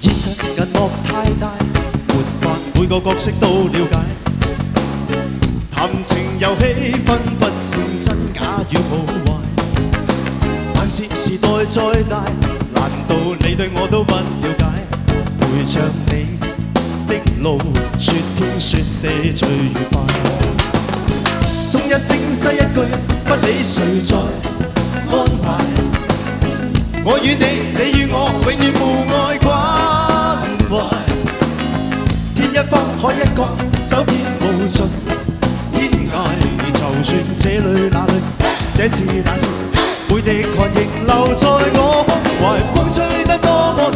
現實銀幕太大，沒法每個角色都了解。談情遊戲分不清真假與好壞，還是時代再大，難道你對我都不了解？陪着你的路，說天說地最愉快。東一聲西一句，不理誰在安排。我與你，你與我，永遠互愛關懷。天一方，海一角，走遍無盡天涯。就算這裏那裏，這次那次，每滴汗仍留在我胸懷。風吹得多麼